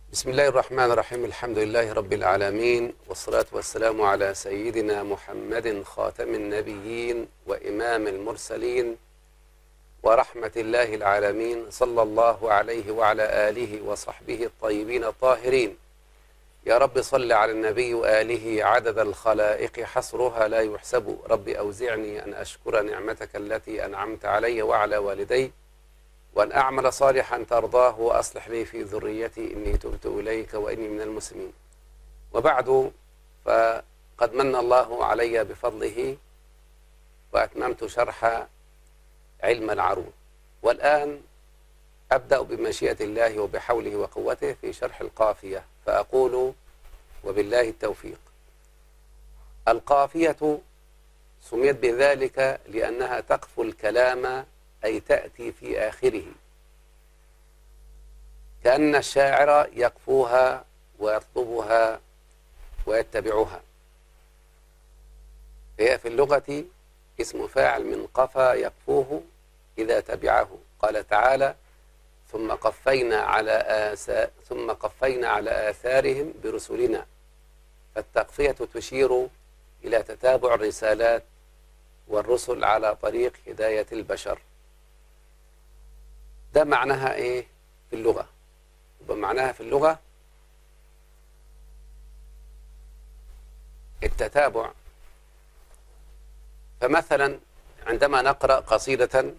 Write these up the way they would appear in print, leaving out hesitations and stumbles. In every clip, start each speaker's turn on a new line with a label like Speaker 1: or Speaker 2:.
Speaker 1: بسم الله الرحمن الرحيم. الحمد لله رب العالمين، والصلاة والسلام على سيدنا محمد خاتم النبيين وإمام المرسلين ورحمة الله العالمين، صلى الله عليه وعلى آله وصحبه الطيبين الطاهرين. يا رب صل على النبي وآله عدد الخلائق حصرها لا يحسب. رب أوزعني أن أشكر نعمتك التي أنعمت علي وعلى والدي، وأن أعمل صالحا ترضاه، وأصلح لي في ذريتي إني تبت إليك وإني من المسلمين. وبعد، فقد من الله علي بفضله وأتممت شرح علم العروض، والآن أبدأ بمشيئة الله وبحوله وقوته في شرح القافية، فأقول وبالله التوفيق. القافية سميت بذلك لأنها تقفو الكلام، أي تأتي في آخره، كأن الشاعر يقفوها ويطلبها ويتبعها. هي في اللغة اسم فاعل من قفا يقفوه إذا تبعه. قال تعالى: ثم قفينا على آثارهم برسلنا. فالتقفية تشير إلى تتابع الرسالات والرسل على طريق هداية البشر. ده معناها إيه في اللغة؟ ومعناها في اللغة التتابع. فمثلا عندما نقرأ قصيدة: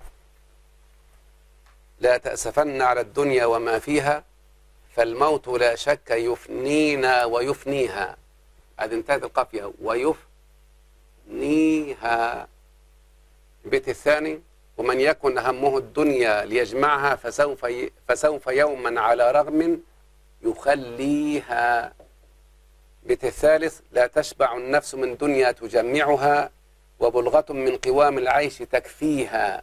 Speaker 1: لا تأسفن على الدنيا وما فيها، فالموت لا شك يفنينا ويفنيها. هذه انتهت القافية، ويفنيها. البيت الثاني: ومن يكن همه الدنيا ليجمعها، فسوف يوما على رغم يخليها. البيت الثالث: لا تشبع النفس من دنيا تجمعها، وبلغة من قوام العيش تكفيها.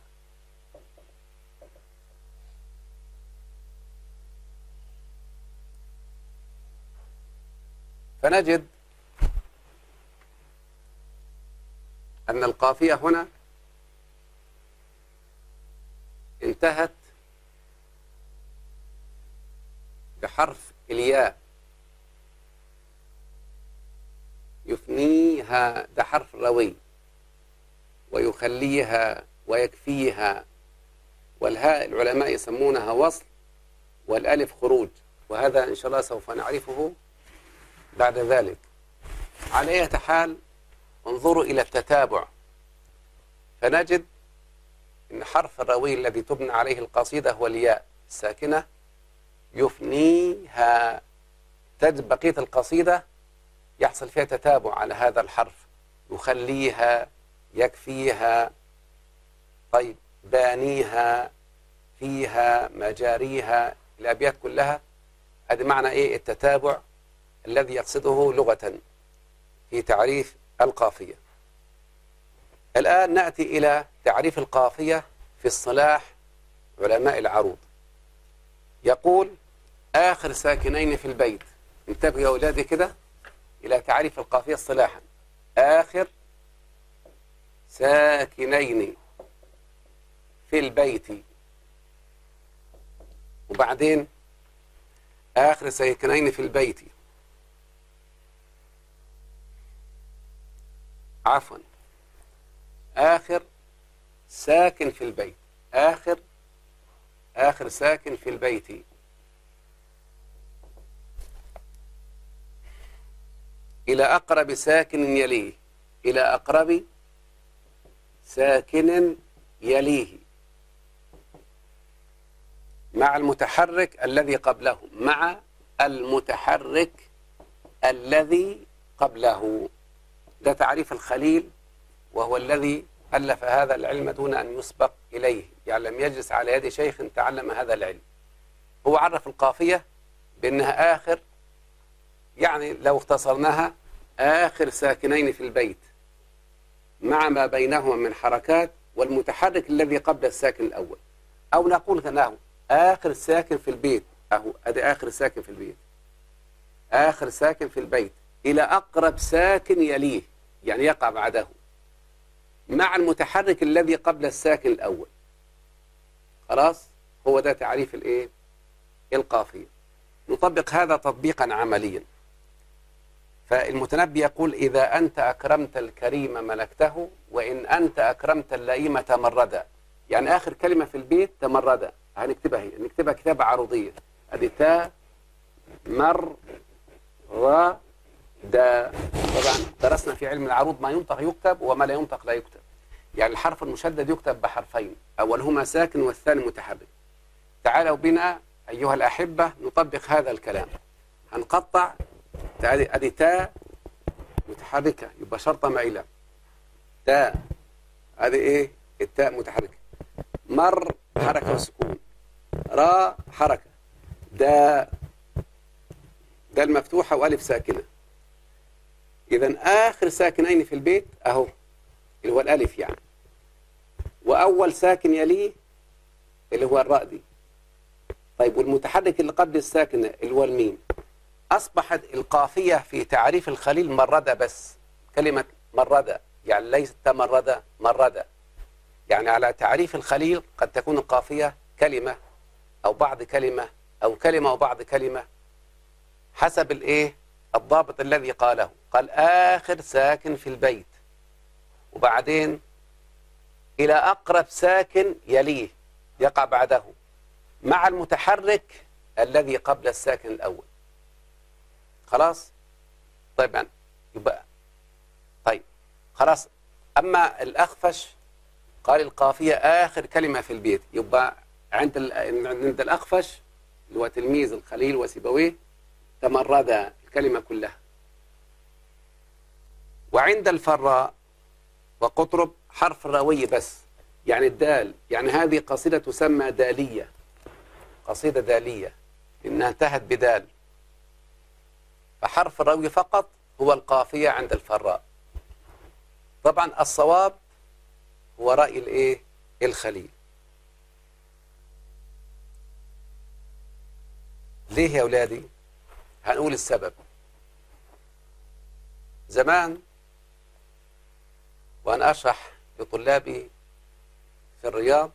Speaker 1: فنجد أن القافية هنا انتهت بحرف الياء. يفنيها ده حرف روي، ويخليها ويكفيها. والهاء العلماء يسمونها وصل، والألف خروج، وهذا إن شاء الله سوف نعرفه بعد ذلك. على أي حال، انظروا إلى التتابع، فنجد إن حرف الروي الذي تبنى عليه القصيدة هو الياء الساكنة. يفنيها. تجد بقية القصيدة يحصل فيها تتابع على هذا الحرف. يخليها، يكفيها، طيب بانيها، فيها، مجاريها. الأبيات كلها هذا معنى إيه؟ التتابع الذي يقصده لغة في تعريف القافية. الآن نأتي إلى تعريف القافية في اصطلاح علماء العروض. يقول: آخر ساكنين في البيت. انتبهوا يا أولادي كده إلى تعريف القافية اصطلاحا. آخر ساكنين في البيت، وبعدين آخر ساكنين في البيت، عفوا، آخر ساكن في البيت. آخر ساكن في البيت. إلى أقرب ساكن يليه. إلى أقرب ساكن يليه، مع المتحرك الذي قبله. مع المتحرك الذي قبله. ده تعريف الخليل، وهو الذي ألف هذا العلم دون أن يسبق إليه، يعني لم يجلس على يد شيخ تعلم هذا العلم. هو عرف القافية بأنها آخر، يعني لو اختصرناها: آخر ساكنين في البيت مع ما بينهما من حركات، والمتحرك الذي قبل الساكن الأول. أو نقول له آخر ساكن في البيت. أهو أدي آخر ساكن في البيت، آخر ساكن في البيت، إلى أقرب ساكن يليه، يعني يقع بعده، مع المتحرك الذي قبل الساكن الأول. خلاص، هو ده تعريف الإيه؟ القافية. نطبق هذا تطبيقا عمليا. فالمتنبي يقول: إذا أنت أكرمت الكريم ملكته، وإن أنت أكرمت اللئيم تمردا. يعني آخر كلمة في البيت تمردا، هنكتبها هي، نكتبها كتابة عروضية. أدي تا مر را دا. طبعا درسنا في علم العروض ما ينطق يكتب وما لا ينطق لا يكتب. يعني الحرف المشدد يكتب بحرفين، أولهما ساكن والثاني متحرك. تعالوا بنا أيها الأحبة نطبق هذا الكلام. هنقطع. أدي تا متحركة يبقى شرطة مائلة. تا هذه إيه؟ التاء متحركة. مر حركة وسكون. را حركة. دا المفتوحة وألف ساكنة. إذن آخر ساكنين في البيت أهو اللي هو الألف يعني، وأول ساكن يليه اللي هو الراء دي. طيب والمتحرك اللي قبل الساكن اللي هو الميم. أصبحت القافية في تعريف الخليل مردة بس. كلمة مردة يعني ليست تمردة، مردة. يعني على تعريف الخليل قد تكون القافية كلمة أو بعض كلمة أو كلمة وبعض كلمة حسب الإيه؟ الضابط الذي قاله. قال آخر ساكن في البيت، وبعدين إلى أقرب ساكن يليه يقع بعده مع المتحرك الذي قبل الساكن الأول. خلاص؟ طيب يبقى طيب خلاص. أما الأخفش قال القافية آخر كلمة في البيت، يبقى عند الأخفش اللي هو تلميذ الخليل وسيبويه تمرد الكلمة كلها. وعند الفراء وقطرب حرف الراوي بس، يعني الدال. يعني هذه قصيدة تسمى دالية، قصيدة دالية إنها انتهت بدال. فحرف الراوي فقط هو القافية عند الفراء. طبعا الصواب هو رأي الإيه؟ الخليل. ليه يا أولادي؟ هنقول السبب. زمان وأنا أشرح لطلابي في الرياض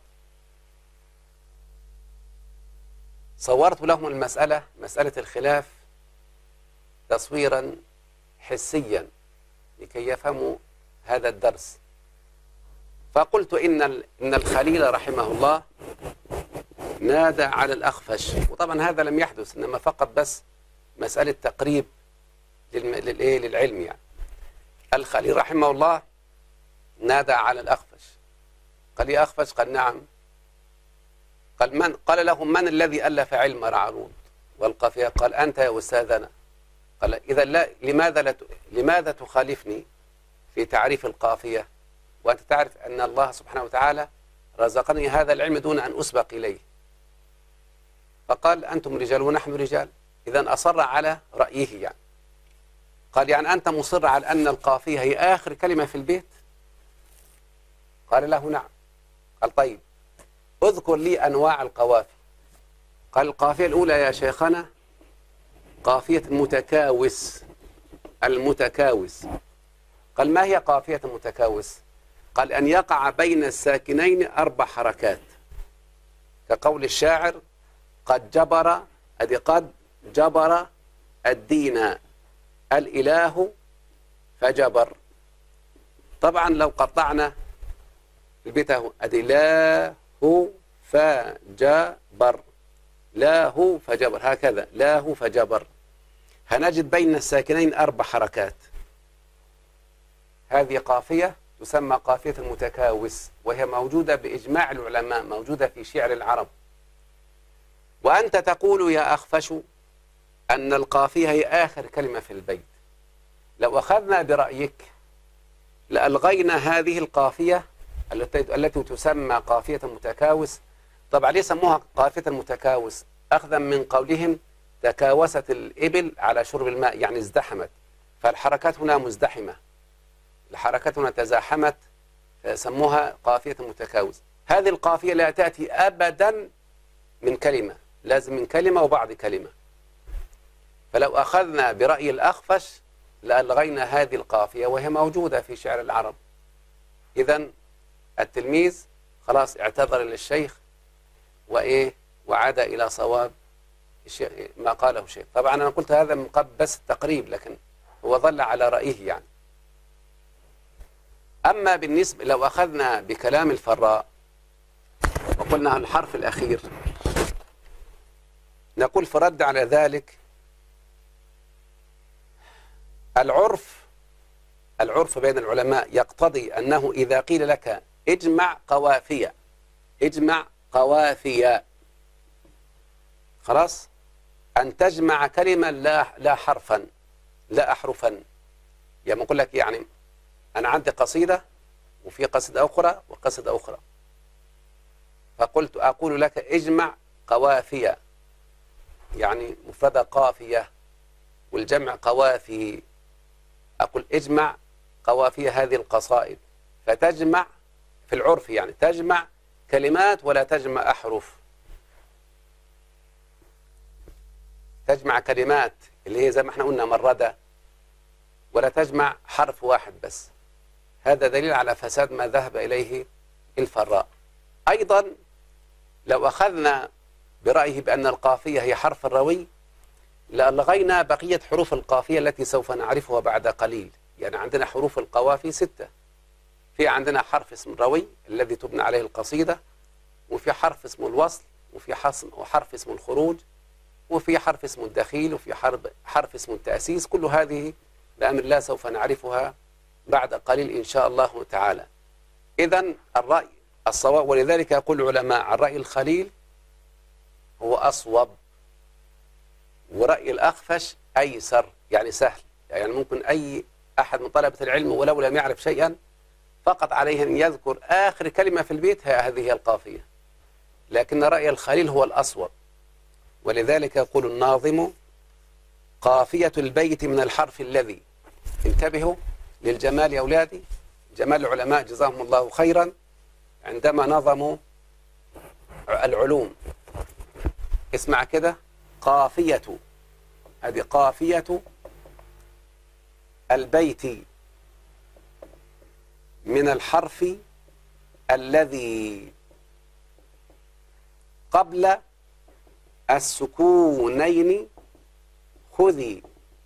Speaker 1: صورت لهم المسألة، مسألة الخلاف، تصويرا حسيا لكي يفهموا هذا الدرس. فقلت إن الخليل رحمه الله نادى على الأخفش، وطبعا هذا لم يحدث، إنما فقط بس مسألة تقريب للعلم. يعني الخليل رحمه الله نادى على الأخفش، قال: يا أخفش. قال: نعم. قال له: من الذي ألف علم العروض والقافية؟ قال: أنت يا أستاذنا. قال: إذا لا، لماذا تخالفني في تعريف القافية وأنت تعرف أن الله سبحانه وتعالى رزقني هذا العلم دون أن أسبق إليه؟ فقال: أنتم رجال ونحن رجال. إذن أصر على رأيه يعني. قال: يعني أنت مصر على أن القافية هي آخر كلمة في البيت؟ قال له: نعم. قال: طيب اذكر لي أنواع القوافي. قال: القافية الأولى يا شيخنا قافية المتكاوس. المتكاوس. قال: ما هي قافية المتكاوس؟ قال: أن يقع بين الساكنين 4 حركات، كقول الشاعر: قد جبر، أدي قد جبر الدين الإله فجبر. طبعا لو قطعنا البيت اهو، أدي لا هو فجبر، لا هو فجبر، هكذا لا هو فجبر. هنجد بين الساكنين 4 حركات. هذه قافية تسمى قافية المتكاوس، وهي موجودة بإجماع العلماء، موجودة في شعر العرب. وأنت تقول يا أخفش أن القافية هي آخر كلمة في البيت. لو أخذنا برأيك لألغينا هذه القافية التي تسمى قافية المتكاوس. طبعا ليه سموها قافية المتكاوس؟ أخذا من قولهم تكاوست الإبل على شرب الماء، يعني ازدحمت، فالحركات هنا مزدحمة، الحركات هنا تزاحمت، فسموها قافية المتكاوس. هذه القافية لا تأتي أبدا من كلمة، لازم من كلمة وبعض كلمة. فلو أخذنا برأي الأخفش لألغينا هذه القافية، وهي موجودة في شعر العرب. إذن التلميذ خلاص اعتذر للشيخ وعاد إلى صواب ما قاله شيخ. طبعا أنا قلت هذا من قبل بس التقريب، لكن هو ظل على رأيه يعني. أما بالنسبة لو أخذنا بكلام الفراء وقلنا الحرف الأخير، نقول في رد على ذلك العرف بين العلماء يقتضي أنه إذا قيل لك اجمع قوافيا خلاص، أن تجمع كلمة لا حرفا لا أحرفا. يعني أقول لك يعني أنا عندي قصيدة وفي قصيدة أخرى وقصيدة أخرى، فقلت أقول لك اجمع قوافيا، يعني مفردة قافية والجمع قوافي. أقول اجمع قوافي هذه القصائد، فتجمع في العرف يعني تجمع كلمات ولا تجمع أحرف، تجمع كلمات اللي هي زي ما احنا قلنا مردة، ولا تجمع حرف واحد بس. هذا دليل على فساد ما ذهب إليه الفراء. أيضا لو أخذنا برأيه بأن القافية هي حرف الروي لألغينا بقية حروف القافية التي سوف نعرفها بعد قليل. يعني عندنا حروف القوافي 6، في عندنا حرف اسم الروي الذي تبنى عليه القصيدة، وفي حرف اسم الوصل، وفي حرف اسم الخروج، وفي حرف اسم الدخيل، وفي حرف اسم التأسيس. كل هذه بأمر الله سوف نعرفها بعد قليل إن شاء الله تعالى. إذن الرأي الصواب، ولذلك يقول العلماء الرأي الخليل هو أصوب، ورأي الأخفش أيسر، يعني سهل. يعني ممكن أي أحد من طلبة العلم ولو لم يعرف شيئا فقط عليه أن يذكر آخر كلمة في البيت هذه هي القافية، لكن رأي الخليل هو الأصوب. ولذلك يقول الناظم قافية البيت من الحرف الذي. انتبهوا للجمال يا أولادي، جمال العلماء جزاهم الله خيرا عندما نظموا العلوم. اسمع كده، قافية، هذه قافية البيت من الحرف الذي قبل السكونين خذي.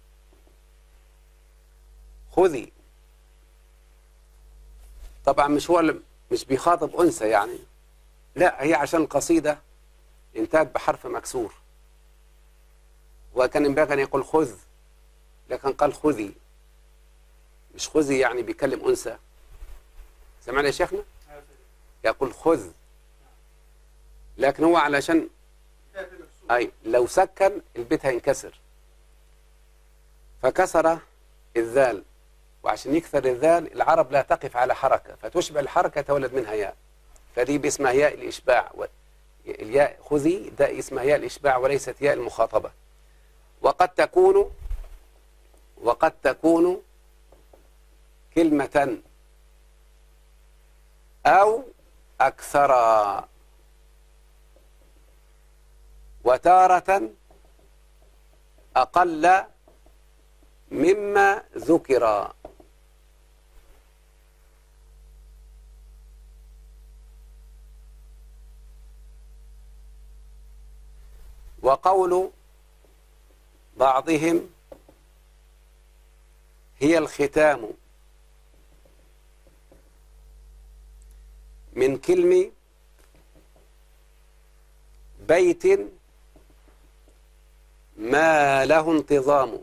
Speaker 1: طبعا مش بيخاطب أنثى يعني، لا، هي عشان القصيدة انتهت بحرف مكسور، وكان ينبغي أن يقول خذ، لكن قال خذي، مش خذي يعني بيكلم أنثى. سمعنا يا شيخنا؟ يقول خذ، لكن هو علشان لو سكن البيت هينكسر فكسر الذال، وعشان يكسر الذال العرب لا تقف على حركة فتشبع الحركة تولد منها ياء، فدي باسمها ياء الإشباع. الياء خذي ده اسمها ياء الإشباع وليست ياء المخاطبة. وقد تكون كلمة أو أكثر، وتارة أقل مما ذكر. وقول بعضهم هي الختام من كلمة بيت ما له انتظام.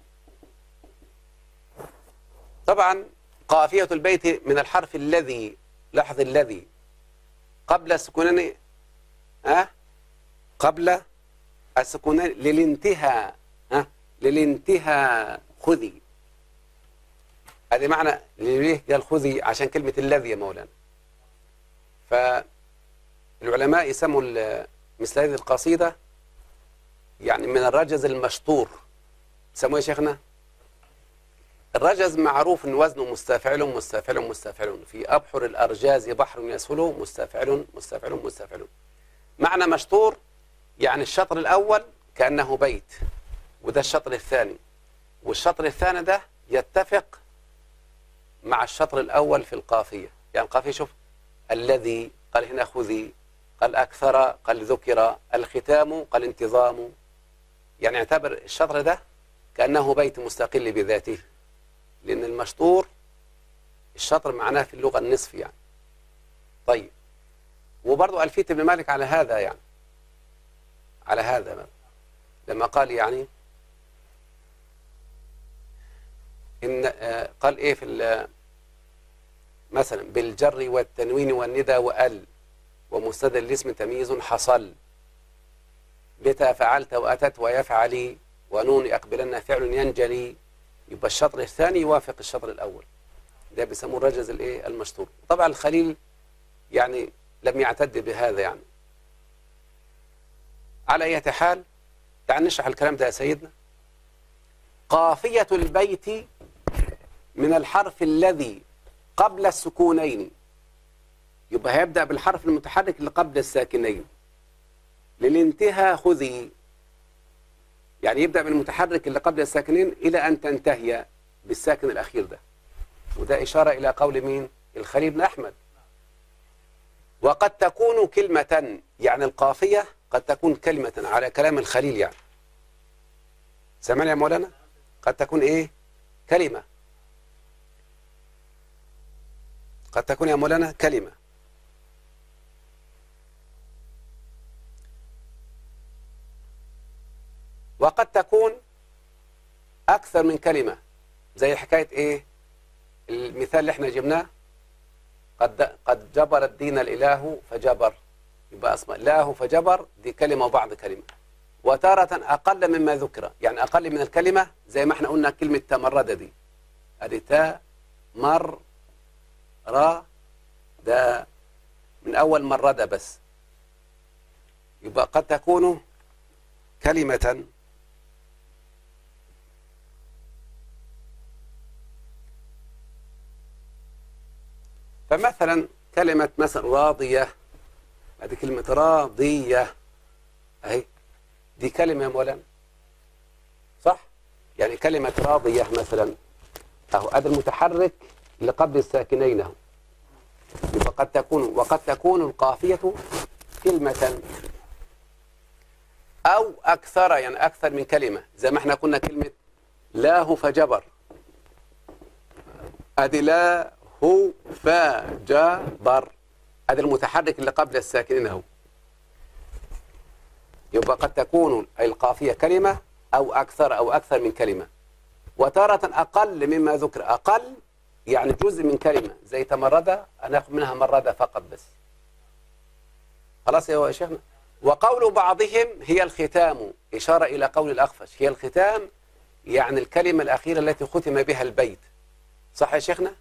Speaker 1: طبعا قافية البيت من الحرف الذي، لاحظ الذي قبل السكونين، قبل السكونين للانتهاء خذي. هذا معنى ليه قال خذي، عشان كلمة الذي يا مولانا. فالعلماء يسموا مثل هذه القصيدة يعني من الرجز المشطور. سموه يا شيخنا الرجز، معروف ان وزنه مستفعل. في أبحر الأرجاز بحر يسهل مستفعل. معنى مشطور يعني الشطر الأول كأنه بيت، وده الشطر الثاني، والشطر الثاني ده يتفق مع الشطر الأول في القافية. يعني القافية شوف، الذي قال هنا خذي، قال أكثر، قال ذكر، الختام قال انتظام، يعني اعتبر الشطر ده كأنه بيت مستقل بذاته، لأن المشطور الشطر معناه في اللغة النصف يعني. طيب، وبرضه ألفية ابن مالك على هذا يعني، على هذا لما قال يعني إن قال إيه في مثلا بالجر والتنوين والندى وأل ومستدل الاسم تمييز حصل، بتا فعلت وأتت ويفعلي ونون أقبلن فعل ينجلي. يبقى الشطر الثاني يوافق الشطر الأول، ده بيسموه الرجز الإيه المشطور. طبعا الخليل يعني لم يعتد بهذا يعني. على أي حال، تعال نشرح الكلام ده يا سيدنا. قافية البيت من الحرف الذي قبل السكونين، يبقى هيبدأ بالحرف المتحرك اللي قبل الساكنين. للانتهاء خذي، يعني يبدأ بالمتحرك اللي قبل الساكنين إلى أن تنتهي بالساكن الأخير ده. وده إشارة إلى قول مين؟ الخليل بن أحمد. وقد تكون كلمة، يعني القافية قد تكون كلمة على كلام الخليل يعني. سمعني يا مولانا؟ قد تكون إيه؟ كلمة. قد تكون يا مولانا كلمة. وقد تكون أكثر من كلمة، زي حكاية إيه؟ المثال اللي احنا جبناه، قد جبر الدين الإله فجبر، يبقى اسمه الله فجبر، دي كلمة وبعض كلمة. وتارة أقل مما ذكر، يعني أقل من الكلمة، زي ما احنا قلنا كلمة تمرد دي، أدي تا مر را، ده من أول مرد بس. يبقى قد تكون كلمة فمثلا كلمة مثلا راضية، هذه كلمة راضية أهي، دي كلمة يا مولانا صح؟ يعني كلمة راضية مثلا أهو، هذا المتحرك اللي قبل الساكنين أهو. يبقى وقد تكون القافية كلمة أو أكثر، يعني أكثر من كلمة، زي ما احنا قلنا كلمة له فجبر، أدي لا هو فجبر، هذا المتحرك اللي قبل الساكنين اهو. يبقى قد تكون القافية كلمة أو أكثر من كلمة. وتارة أقل مما ذكر، أقل يعني جزء من كلمة، زي تمرد هناخد منها مرد فقط بس. خلاص يا شيخنا. وقول بعضهم هي الختام، إشارة إلى قول الأخفش، هي الختام يعني الكلمة الأخيرة التي ختم بها البيت. صح يا شيخنا؟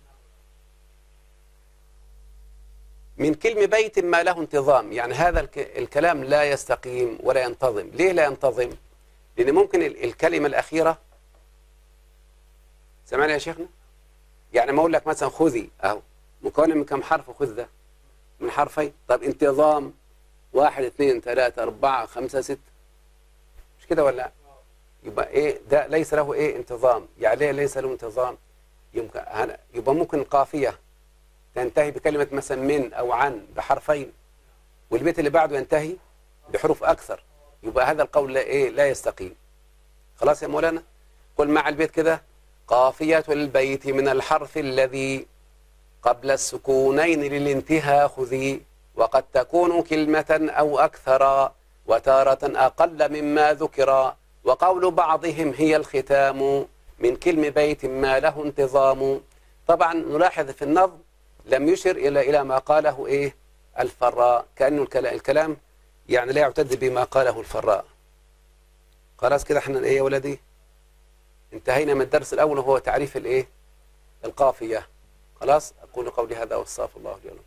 Speaker 1: من كلمة بيت ما له انتظام، يعني هذا الكلام لا يستقيم ولا ينتظم. ليه لا ينتظم؟ لأن ممكن الكلمة الأخيرة، سمعني يا شيخنا؟ يعني ما أقول لك مثلا خذي أهو، مكون من كم حرف خذ ده؟ من حرفين. طب انتظام 1 2 3 4 5 6، مش كده ولا؟ يبقى إيه ده؟ ليس له إيه انتظام. يعني ليه ليس له انتظام؟ يبقى ممكن القافية تنتهي بكلمة مثلا من أو عن بحرفين، والبيت اللي بعده ينتهي بحروف أكثر، يبقى هذا القول لا يستقيم. خلاص يا مولانا؟ قل مع البيت كده: قافية البيت من الحرف الذي قبل السكونين للانتهاء خذي، وقد تكون كلمة أو أكثر، وتارة أقل مما ذكر، وقول بعضهم هي الختام، من كلم بيت ما له انتظام. طبعا نلاحظ في النظم لم يشر إلى ما قاله إيه الفراء، كأنه الكلام يعني لا يعتد بما قاله الفراء. خلاص كده احنا إيه يا ولدي؟ انتهينا من الدرس الأول وهو تعريف الإيه القافية. خلاص، أقول قولي هذا واستغفر الله لي ولكم.